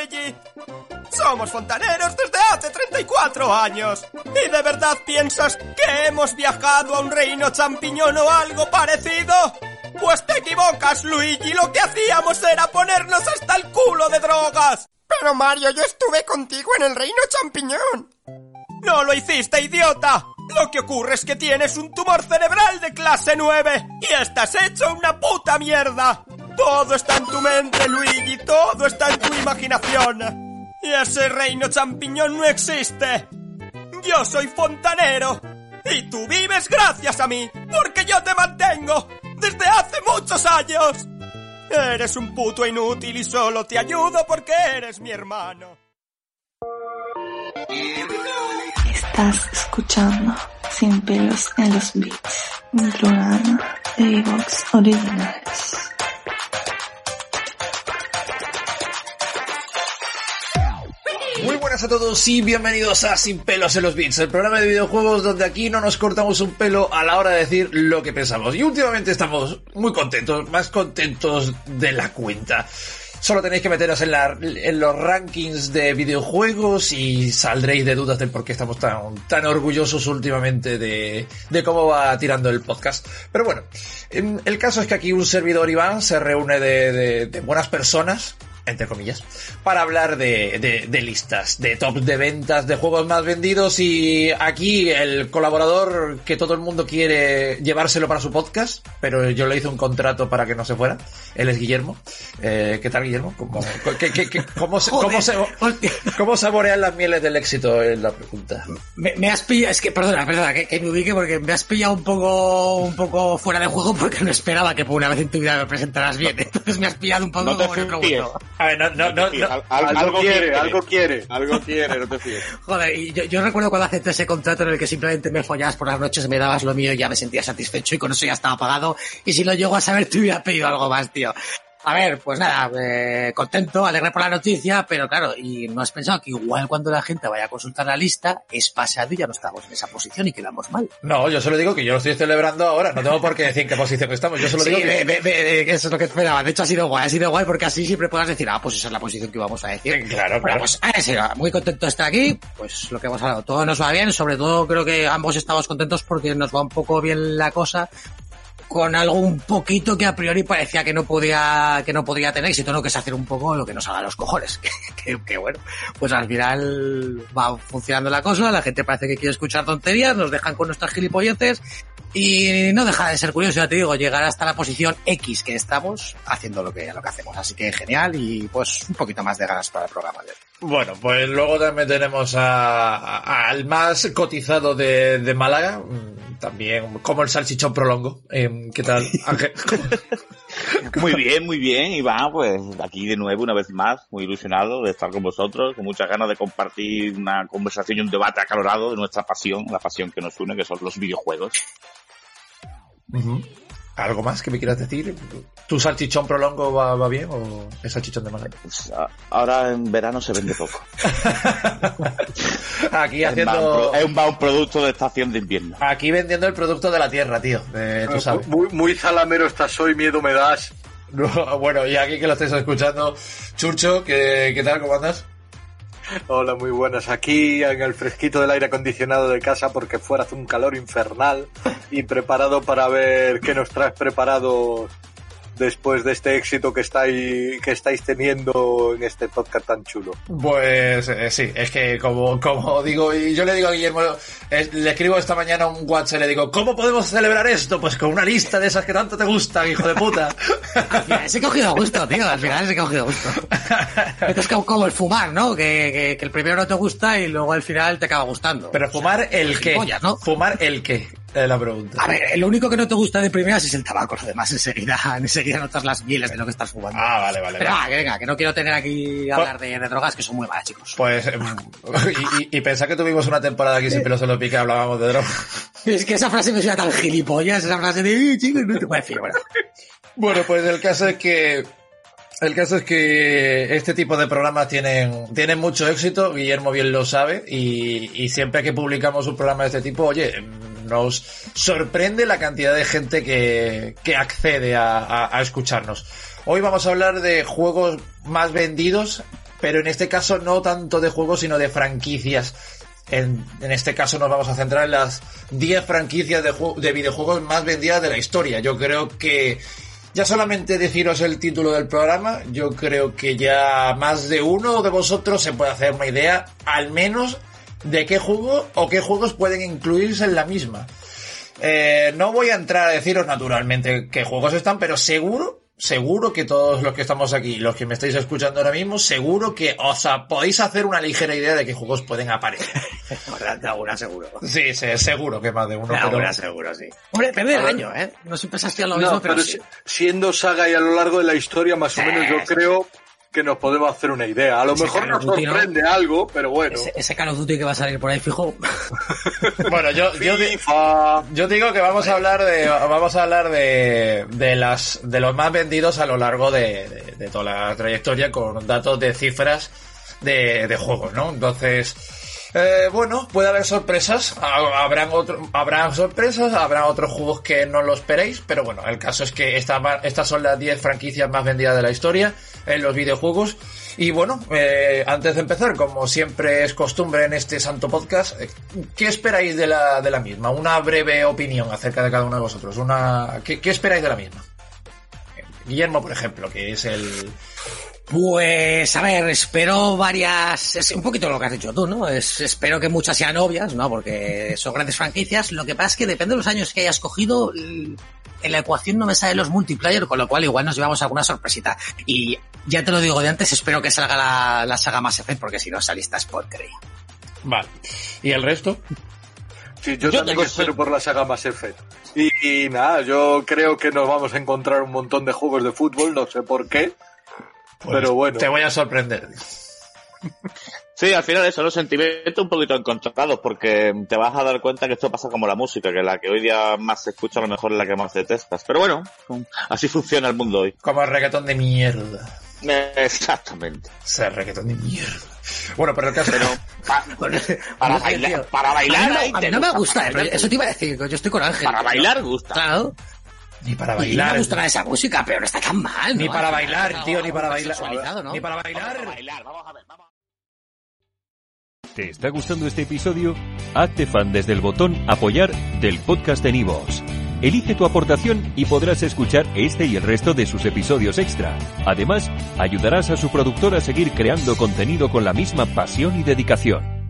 Luigi. Somos fontaneros desde hace 34 años. ¿Y de verdad piensas que hemos viajado a un reino champiñón o algo parecido? Pues te equivocas, Luigi. Lo que hacíamos era ponernos hasta el culo de drogas. Pero Mario, yo estuve contigo en el reino champiñón. ¡No lo hiciste, idiota! Lo que ocurre es que tienes un tumor cerebral de clase 9 y estás hecho una puta mierda. Todo está en tu mente, Luigi, todo está en tu imaginación. Y ese reino champiñón no existe. Yo soy fontanero y tú vives gracias a mí, porque yo te mantengo desde hace muchos años. Eres un puto inútil y solo te ayudo porque eres mi hermano. Estás escuchando Sin Pelos en los Beats, un programa de iVoox Originals. Muy buenas a todos y bienvenidos a Sin Pelos en los Beats, el programa de videojuegos donde aquí no nos cortamos un pelo a la hora de decir lo que pensamos. Y últimamente estamos muy contentos, más contentos de la cuenta. Solo tenéis que meteros en los rankings de videojuegos y saldréis de dudas del por qué estamos tan orgullosos últimamente de cómo va tirando el podcast. Pero bueno, el caso es que aquí un servidor Iván se reúne de buenas personas, entre comillas, para hablar de listas, de tops de ventas, de juegos más vendidos, y aquí el colaborador que todo el mundo quiere llevárselo para su podcast, pero yo le hice un contrato para que no se fuera. Él es Guillermo. ¿Qué tal, Guillermo? ¿Cómo saborean las mieles del éxito? Es la pregunta. Me has pillado, es que, perdona, que me ubique porque me has pillado un poco fuera de juego porque no esperaba que por una vez en tu vida me presentaras bien. Entonces me has pillado un poco no como en otro mundo. A ver, algo quiere, no te fíes. Joder, y yo recuerdo cuando acepté ese contrato en el que simplemente me follabas por las noches, me dabas lo mío y ya me sentía satisfecho y con eso ya estaba pagado, y si lo llego a saber te hubiera pedido algo más, tío. A ver, pues nada, contento, alegre por la noticia, pero claro, y no has pensado que igual cuando la gente vaya a consultar la lista es pasado y ya no estamos en esa posición y quedamos mal. No, yo solo digo que yo lo estoy celebrando ahora, no tengo por qué decir en qué posición estamos, yo solo digo que... eso es lo que esperaba. De hecho ha sido guay porque así siempre puedas decir, pues esa es la posición que íbamos a decir. Claro. Bueno, pues muy contento de estar aquí, pues lo que hemos hablado, todo nos va bien, sobre todo creo que ambos estamos contentos porque nos va un poco bien la cosa, con algo un poquito que a priori parecía que no podía tener éxito, ¿no? Que es hacer un poco lo que nos haga los cojones. que bueno, pues al final va funcionando la cosa, la gente parece que quiere escuchar tonterías, nos dejan con nuestras gilipolleces y no deja de ser curioso, ya te digo, llegar hasta la posición X que estamos haciendo lo que hacemos. Así que genial y pues un poquito más de ganas para el programa de hoy. Bueno, pues luego también tenemos al más cotizado de Málaga, también como el salchichón prolongo. ¿Qué tal, Ángel? Muy bien, Iván, pues aquí de nuevo una vez más, muy ilusionado de estar con vosotros, con muchas ganas de compartir una conversación y un debate acalorado de nuestra pasión, la pasión que nos une, que son los videojuegos. Uh-huh. ¿Algo más que me quieras decir? ¿Tu salchichón prolongo va bien o es salchichón de Málaga? Pues ahora en verano se vende poco. Aquí haciendo... Es un producto de estación de invierno. Aquí vendiendo el producto de la tierra, tío. Tú sabes. Muy zalamero estás hoy, miedo me das. No, bueno, y aquí que lo estáis escuchando, Churcho, ¿qué tal? ¿Cómo andas? Hola, muy buenas. Aquí en el fresquito del aire acondicionado de casa porque fuera hace un calor infernal y preparado para ver qué nos traes preparado después de este éxito que estáis teniendo en este podcast tan chulo. Pues sí, es que como digo, y yo le digo a Guillermo, le escribo esta mañana un WhatsApp y le digo, ¿cómo podemos celebrar esto? Pues con una lista de esas que tanto te gustan, hijo de puta. Al final se he cogido gusto, tío, Esto es como el fumar, ¿no? Que el primero no te gusta y luego al final te acaba gustando. Pero fumar el qué, ¿no? Fumar el qué. La pregunta. A ver, lo único que no te gusta de primeras es el tabaco, lo demás enseguida notas las mieles de lo que estás fumando. Vale. Pero venga, que no quiero tener aquí a hablar de drogas que son muy malas, chicos. Pues, y pensá que tuvimos una temporada aquí sin pelos en los pies que hablábamos de drogas. Es que esa frase me suena tan gilipollas, esa frase de, chicos, no te puedo decir, bueno. Bueno, pues el caso es que este tipo de programas tienen mucho éxito, Guillermo bien lo sabe, y siempre que publicamos un programa de este tipo, oye, nos sorprende la cantidad de gente que accede a escucharnos. Hoy vamos a hablar de juegos más vendidos pero en este caso no tanto de juegos, sino de franquicias. En este caso nos vamos a centrar en las 10 franquicias de videojuegos más vendidas de la historia. Yo creo que ya solamente deciros el título del programa, yo creo que ya más de uno de vosotros se puede hacer una idea, al menos, de qué juego o qué juegos pueden incluirse en la misma. No voy a entrar a deciros naturalmente qué juegos están, pero seguro que todos los que estamos aquí, los que me estáis escuchando ahora mismo, seguro que podéis hacer una ligera idea de qué juegos pueden aparecer. Alguna seguro. Sí, seguro que más de uno. Alguna seguro, sí. Hombre, depende del año, ¿eh? No siempre se hacía lo mismo, pero sí. Siendo saga y a lo largo de la historia, más o menos, yo creo que nos podemos hacer una idea. A lo mejor nos sorprende algo, pero bueno. Ese Call of Duty que va a salir por ahí fijo. Bueno, yo digo que vamos a hablar de los más vendidos a lo largo de toda la trayectoria, con datos de cifras de juegos, ¿no? Entonces, bueno, puede haber sorpresas, habrán sorpresas, habrá otros juegos que no lo esperéis, pero bueno, el caso es que estas son las 10 franquicias más vendidas de la historia en los videojuegos. Y bueno, antes de empezar, como siempre es costumbre en este santo podcast, ¿qué esperáis de la misma? Una breve opinión acerca de cada uno de vosotros. ¿Qué esperáis de la misma? Guillermo, por ejemplo, que es el... Pues, a ver, espero varias... Es un poquito lo que has dicho tú, ¿no? Espero que muchas sean obvias, ¿no? Porque son grandes franquicias. Lo que pasa es que depende de los años que hayas cogido, en la ecuación no me salen los multiplayer, con lo cual igual nos llevamos alguna sorpresita. Y ya te lo digo de antes, espero que salga la saga Mass Effect, porque si no, esa lista es porquería. Vale. ¿Y el resto? Sí, yo también espero por la saga Mass Effect. Y nada, yo creo que nos vamos a encontrar un montón de juegos de fútbol, no sé por qué. Pues pero bueno. Te voy a sorprender. Sí, al final eso, los sentimientos un poquito encontrados, porque te vas a dar cuenta que esto pasa como la música, que la que hoy día más se escucha a lo mejor es la que más detestas. Pero bueno, así funciona el mundo hoy. Como el reggaetón de mierda. Exactamente. O sea, reggaetón de mierda. Bueno, pero el caso... para bailar... A mí no me gusta, eso te iba a decir, yo estoy con Ángel. Para bailar gusta. Claro. Ni para bailar. Y me gustará esa música, pero no está tan mal, ¿no? Ni para bailar, tío, ni para bailar. ¿no? Ni para bailar. Vamos a ver. ¿Te está gustando este episodio? Hazte fan desde el botón Apoyar del podcast de Nivos. Elige tu aportación y podrás escuchar este y el resto de sus episodios extra. Además, ayudarás a su productor a seguir creando contenido con la misma pasión y dedicación.